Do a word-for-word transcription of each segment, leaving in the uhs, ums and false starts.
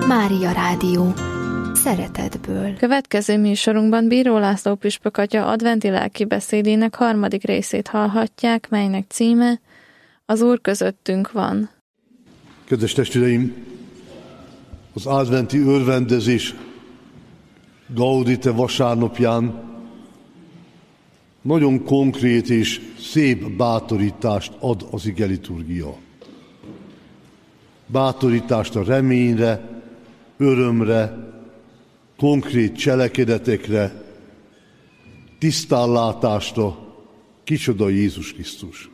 Mária Rádió. Szeretetből. Következő műsorunkban Bíró László püspök atya adventi lelkibeszédének harmadik részét hallhatják, melynek címe Az Úr közöttünk van. Kedves testvéreim, az adventi örvendezés Gaudite vasárnapján nagyon konkrét és szép bátorítást ad az ige liturgia. Bátorítást a reményre, örömre, konkrét cselekedetekre, tisztánlátásra, kicsoda Jézus Krisztus.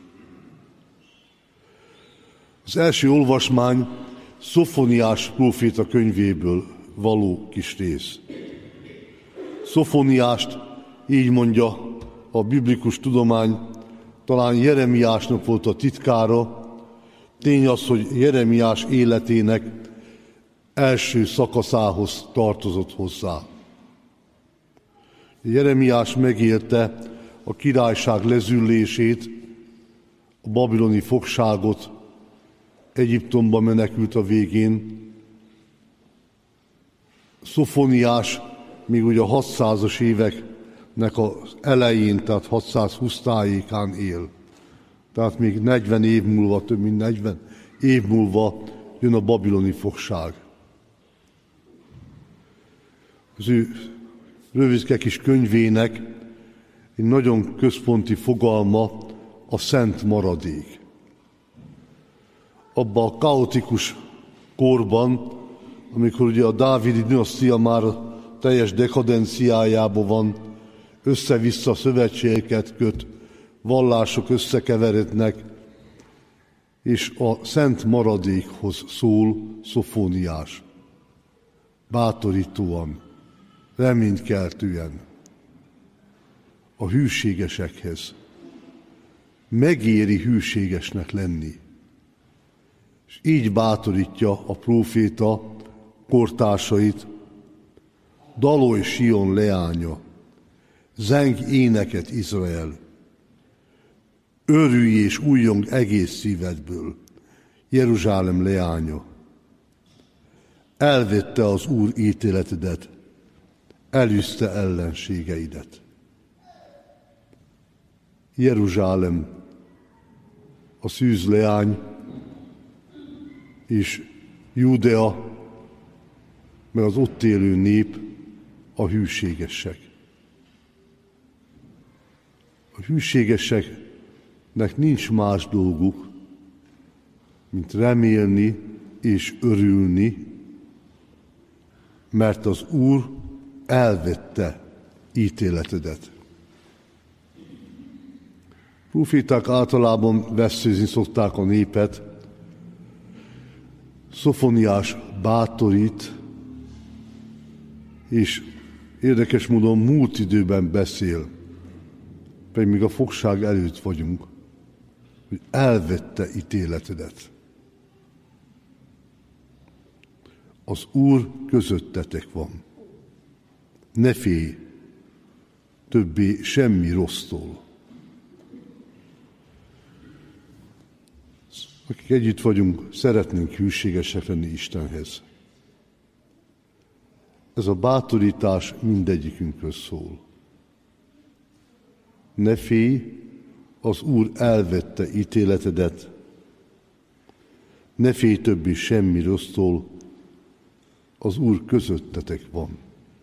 Az első olvasmány Szofoniás próféta könyvéből való kis rész. Szofoniást, így mondja a biblikus tudomány, talán Jeremiásnak volt a titkára. Tény az, hogy Jeremiás életének első szakaszához tartozott hozzá. Jeremiás megélte a királyság lezüllését, a babiloni fogságot, Egyiptomba menekült a végén. Szofoniás még ugye a hatszázas éveknek az elején, tehát hatszázhúsz tájékán él. Tehát még negyven év múlva, több mint negyven év múlva jön a babiloni fogság. Az ő rövidke kis könyvének egy nagyon központi fogalma a szent maradék. Abban a kaotikus korban, amikor ugye a dávidi dinasztia már teljes dekadenciájában van, össze-vissza szövetségeket köt, vallások összekeverednek, és a szent maradékhoz szól Szofoniás. Bátorítóan, reménykeltően a hűségesekhez. Megéri hűségesnek lenni. És így bátorítja a próféta kortársait: dalolj Sion leánya, zeng éneket Izrael, örülj és újjong egész szívedből, Jeruzsálem leánya. Elvette az Úr ítéletedet, elűzte ellenségeidet. Jeruzsálem, a szűz leány, és Júdea, meg az ott élő nép a hűségesek. A hűségeseknek nincs más dolguk, mint remélni és örülni, mert az Úr elvette ítéletedet. Próféták általában vesszőzni szokták a népet. Szofoniás bátorít, és érdekes módon múlt időben beszél, pedig még a fogság előtt vagyunk, hogy elvette ítéletedet. Az Úr közöttetek van. Ne félj többé semmi rossztól. Akik együtt vagyunk, szeretnénk hűségesek lenni Istenhez. Ez a bátorítás mindegyikünkről szól. Ne félj, az Úr elvette ítéletedet. Ne félj többé semmi rossztól, az Úr közöttetek van.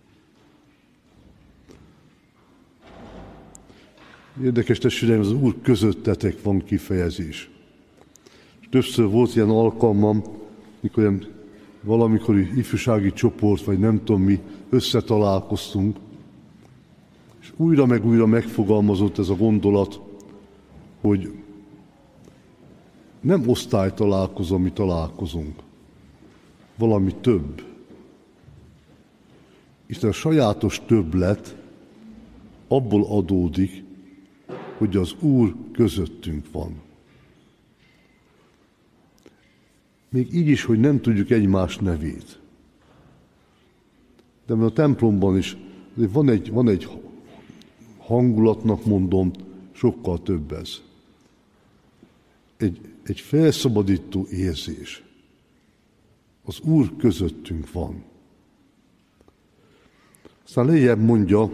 Érdekes testvéreim, az Úr közöttetek van kifejezés. Többször volt ilyen alkalmam, mikor ilyen valamikori ifjúsági csoport, vagy nem tudom mi, összetalálkoztunk, és újra meg újra megfogalmazott ez a gondolat, hogy nem osztálytalálkozó, mi találkozunk, valami több. Isten a sajátos többlet abból adódik, hogy az Úr közöttünk van. Még így is, hogy nem tudjuk egymás nevét. De a templomban is van egy, van egy hangulatnak mondom, sokkal több ez. Egy, egy felszabadító érzés. az Úr közöttünk van. Aztán lejjebb mondja,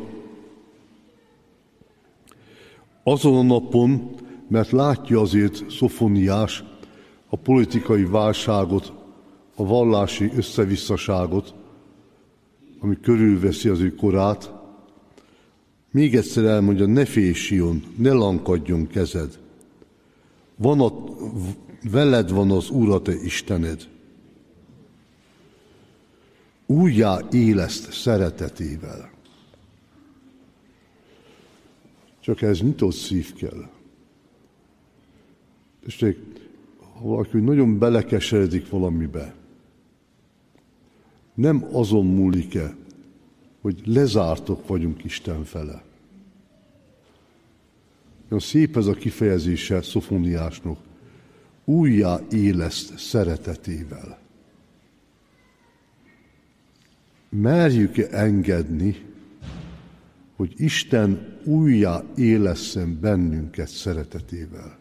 azon a napon, mert látja azért Szofoniás a politikai válságot, a vallási összevisszaságot, ami körülveszi az ő korát, még egyszer elmondja, ne félj, Sion, ne lankadjon kezed. Van a, veled van az Úr, a te Istened. Újjá éleszt szeretetével. Csak ez nyitott szív kell. Tessék, ha valaki nagyon belekeseredik valamibe, nem azon múlik-e, hogy lezártok vagyunk Isten fele. Olyan szép ez a kifejezése Szofoniásnak. Újjá éleszt szeretetével. Merjük-e engedni, hogy Isten újjá élesszen bennünket szeretetével?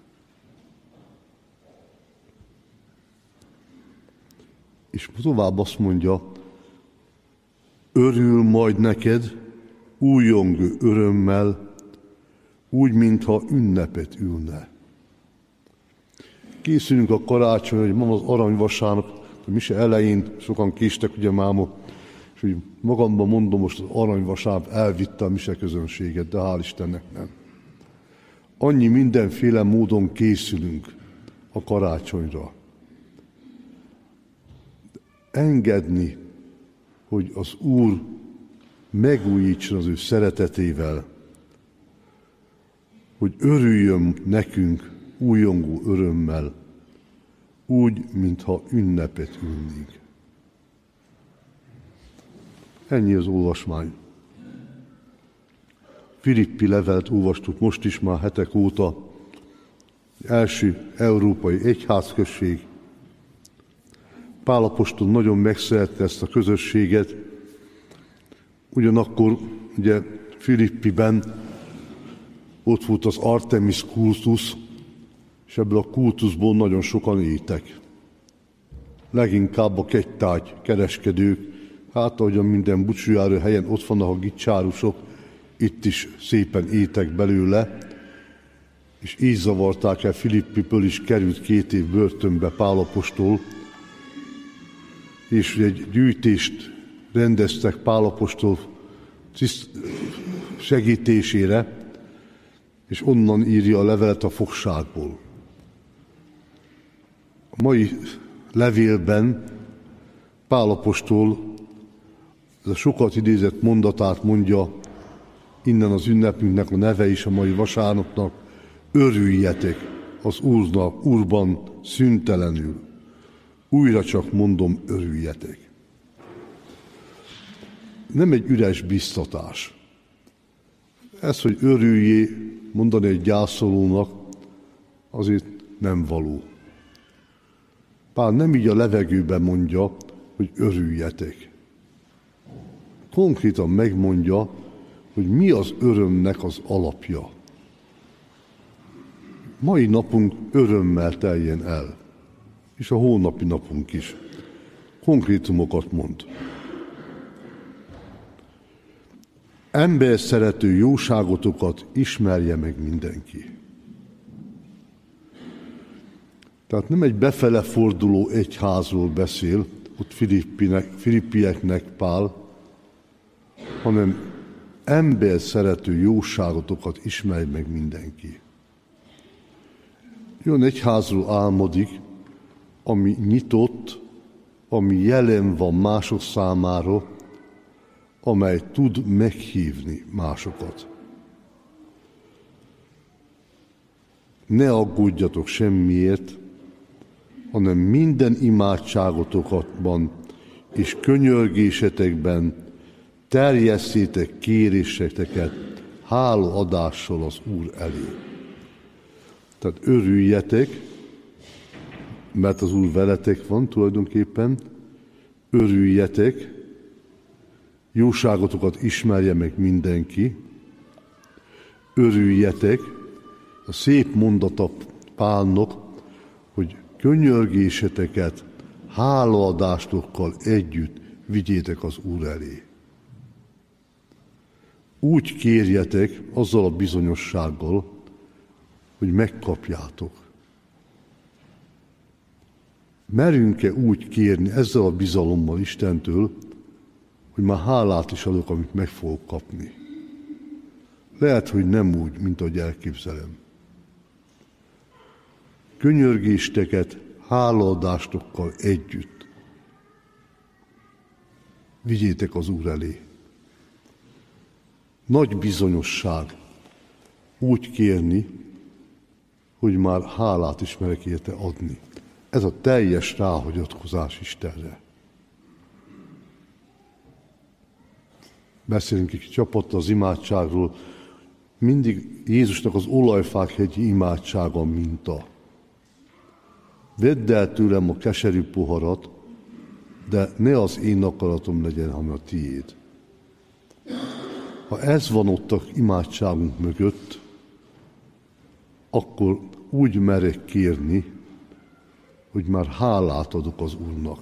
És tovább azt mondja, örül majd neked újongő örömmel, úgy, mintha ünnepet ülne. Készülünk a karácsony, hogy ma az aranyvasárnap, a mise elején sokan késtek, ugye mámok, és úgy magamban mondom, most az aranyvasárnap elvitte a mise közönséget, de hál' Istennek nem. Annyi mindenféle módon készülünk a karácsonyra. Engedni, hogy az Úr megújítson az ő szeretetével, hogy örüljön nekünk újongó örömmel, úgy, mintha ünnepet ülnénk. Ennyi az olvasmány. Filippi levelet olvastuk most is már hetek óta, első európai egyházközség. Pál apostol nagyon megszerette ezt a közösséget, ugyanakkor ugye Filippiben ott volt az Artemis kultusz, és ebből a kultuszból nagyon sokan éltek. Leginkább a kegytárgy kereskedők, hát ahogyan minden búcsújáró helyen ott vannak a gicsárusok, itt is szépen éltek belőle, és így zavarták el, Filippiből is került két év börtönbe Pál apostol, és egy gyűjtést rendeztek Pál apostol segítésére, és onnan írja a levelet a fogságból. A mai levélben Pál apostol ez a sokat idézett mondatát mondja, innen az ünnepünknek a neve is a mai vasárnapnak, örüljetek az Úrnak, Úrban szüntelenül. Újra csak mondom, örüljetek. Nem egy üres biztatás. Ez, hogy örüljé, mondani egy gyászolónak, azért nem való. Pál nem így a levegőben mondja, hogy örüljetek. Konkrétan megmondja, hogy mi az örömnek az alapja. Mai napunk örömmel teljen el, és a holnapi napunk is. Konkrétumokat mond. Ember szerető jóságotokat ismerje meg mindenki. Tehát nem egy befele forduló egyházról beszél, ott filippieknek Pál, hanem ember szerető jóságotokat ismerj meg mindenki. Jön egyházról álmodik, ami nyitott, ami jelen van mások számára, amely tud meghívni másokat. Ne aggódjatok semmiért, hanem minden imádságotokban és könyörgésetekben terjesszétek kéréseteket hálaadással az Úr elé. Tehát örüljetek, mert az Úr veletek van tulajdonképpen, örüljetek, jóságotokat ismerje meg mindenki, örüljetek, a szép mondata Pálnak, hogy könyörgéseteket hálaadástokkal együtt vigyétek az Úr elé. Úgy kérjetek, azzal a bizonyossággal, hogy megkapjátok. Merünk-e úgy kérni ezzel a bizalommal Istentől, hogy már hálát is adok, amit meg fogok kapni. Lehet, hogy nem úgy, mint ahogy elképzelem. Könyörgésteket hálaadástokkal együtt vigyétek az Úr elé. Nagy bizonyosság úgy kérni, hogy már hálát is merek érte adni. Ez a teljes ráhagyatkozás Istenre. Beszélünk egy csapattal az imádságról, mindig Jézusnak az olajfák-hegyi imádsága minta. Vedd el tőlem a keserű poharat, de ne az én akaratom legyen, hanem a tiéd. Ha ez van ott az imádságunk mögött, akkor úgy merek kérni, hogy már hálát adok az Úrnak.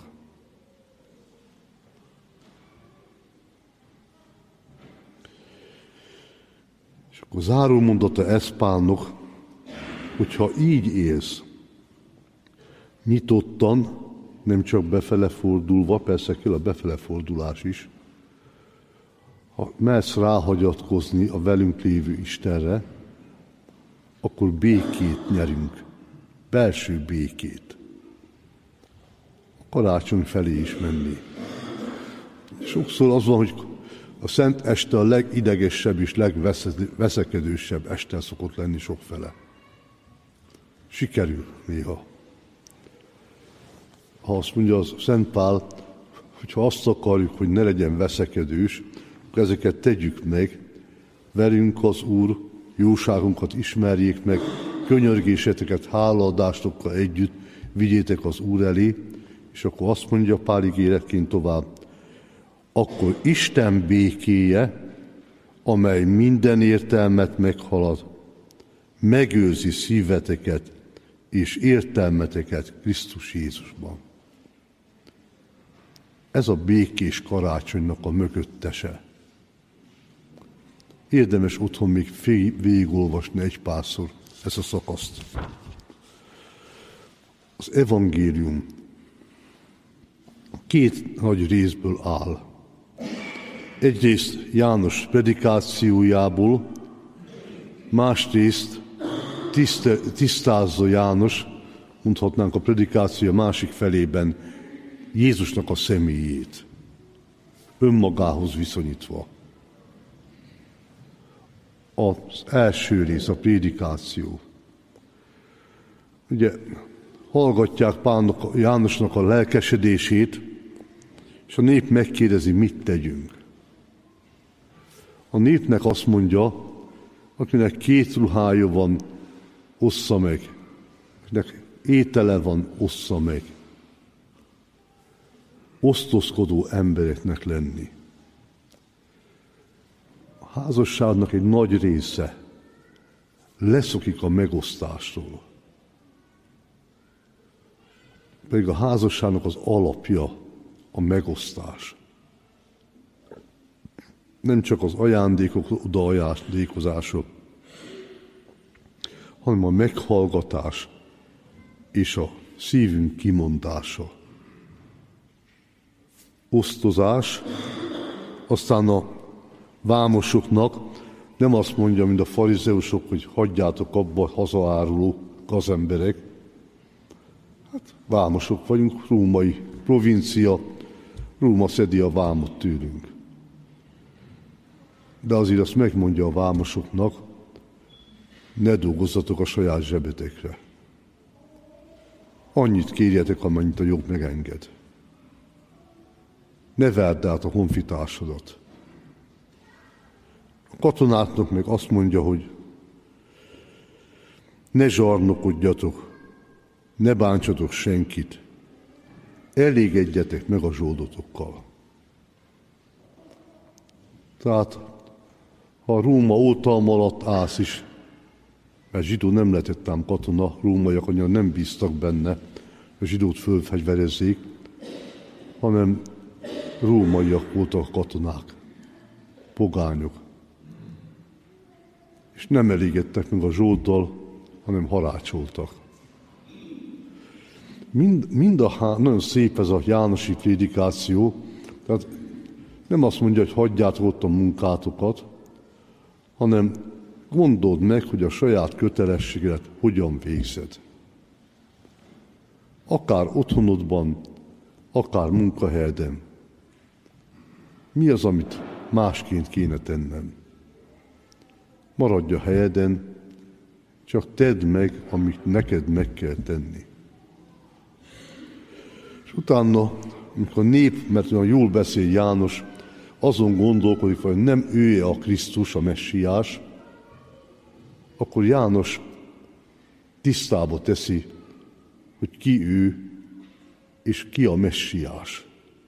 És akkor záró mondata Eszpánnak, hogyha így élsz, nyitottan, nem csak befele fordulva, persze kell a befele fordulás is, ha mersz ráhagyatkozni a velünk lévő Istenre, akkor békét nyerünk, belső békét. A karácsony felé is menni. Sokszor az van, hogy a szent este a legidegesebb és legveszekedősebb este szokott lenni sokfele. Sikerül néha. Ha azt mondja az Szent Pál, hogyha azt akarjuk, hogy ne legyen veszekedős, akkor ezeket tegyük meg, velünk az Úr, jóságunkat ismerjék meg, könyörgéseteket hálaadástokkal együtt vigyétek az Úr elé, és akkor azt mondja Pál ígéretként tovább, akkor Isten békéje, amely minden értelmet meghalad, megőrzi szíveteket és értelmeteket Krisztus Jézusban. Ez a békés karácsonynak a mögöttese. Érdemes otthon még végigolvasni egy párszor ezt a szakaszt. Az evangélium két nagy részből áll. Egyrészt János predikációjából, másrészt tiszte, tisztázza János, mondhatnánk a predikáció másik felében, Jézusnak a személyét, önmagához viszonyítva. Az első rész, a prédikáció. Ugye hallgatják Pálnak, Jánosnak a lelkesedését, és a nép megkérdezi, mit tegyünk. A népnek azt mondja, akinek két ruhája van, ossza meg. Akinek étele van, ossza meg. Osztozkodó embereknek lenni. A házasságnak egy nagy része leszokik a megosztásról. Pedig a házasságnak az alapja a megosztás. Nem csak az ajándékok odaajándékozása, hanem a meghallgatás és a szívünk kimondása. Osztozás, aztán a vámosoknak nem azt mondja, mint a farizeusok, hogy hagyjátok abba hazaáruló gazemberek. Hát vámosok vagyunk, római provincia, Róma szedi a vámot tőlünk. De azért azt megmondja a vámosoknak, ne dolgozzatok a saját zsebetekre. Annyit kérjetek, amennyit a jog megenged. Ne verd át a honfitársadat. A katonáknak meg azt mondja, hogy ne zsarnokodjatok, ne bántsatok senkit, elégedjetek meg a zsoldotokkal. Tehát, ha a Róma oltalma alatt állsz is, mert zsidó nem lehetett ám katona, rómaiak annyira nem bíztak benne, a zsidót fölfegyverezzék, hanem rómaiak voltak a katonák, pogányok. És nem elégedtek meg a zsolddal, hanem harácsoltak. Mind, mind a há... Nagyon szép ez a jánosi prédikáció, tehát nem azt mondja, hogy hagyjátok ott a munkátokat, hanem gondold meg, hogy a saját kötelességedet hogyan végzed. Akár otthonodban, akár munkahelyeden. Mi az, amit másként kéne tennem? Maradj a helyeden, csak tedd meg, amit neked meg kell tenni. És utána, amikor a nép, mert olyan jól beszél János, azon gondolkodik, hogy nem ő a Krisztus, a messiás, akkor János tisztába teszi, hogy ki ő, és ki a messiás.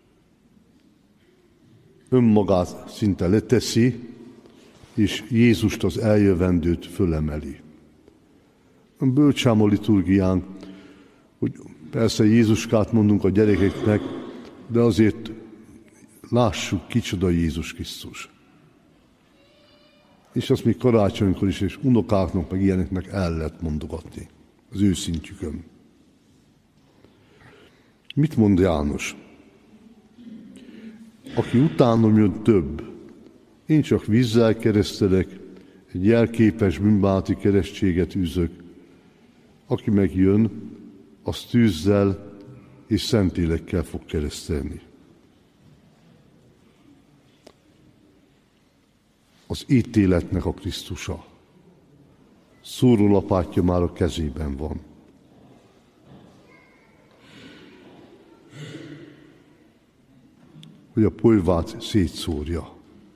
Önmagát szinte leteszi, és Jézust, az eljövendőt fölemeli. A bölcsámol liturgián, hogy persze Jézuskát mondunk a gyerekeknek, de azért lássuk, kicsoda Jézus Krisztus. És azt még karácsonykor is, és unokáknak, meg ilyeneknek el lehet mondogatni az ő szintjükön. Mit mond János? Aki utánom jön több, én csak vízzel keresztelek, egy jelképes bűnbánati keresztséget űzök. Aki megjön, az tűzzel és szentélekkel fog keresztelni. Az ítéletnek a Krisztusa. Szórólapátja már a kezében van. Hogy a polyvát szétszórja.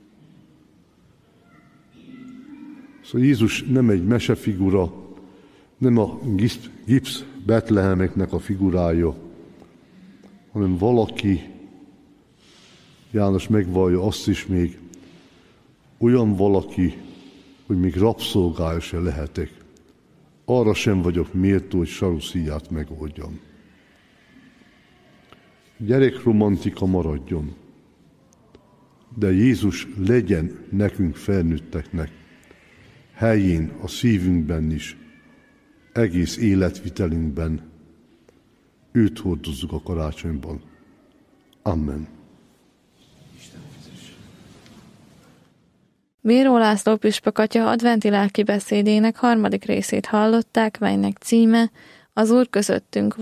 Szóval Jézus nem egy mesefigura, nem a gipsz betlehemeknek a figurája, hanem valaki, János megvallja azt is még, olyan valaki, hogy még rabszolgája se lehetek. Arra sem vagyok méltó, hogy saruszíját megoldjam. Gyerekromantika maradjon, de Jézus legyen nekünk felnőtteknek, helyén, a szívünkben is, egész életvitelünkben. Őt hordozzuk a karácsonyban. Amen. Bíró László püspök atya adventi lelkibeszédének harmadik részét hallották, melynek címe Az Úr közöttünk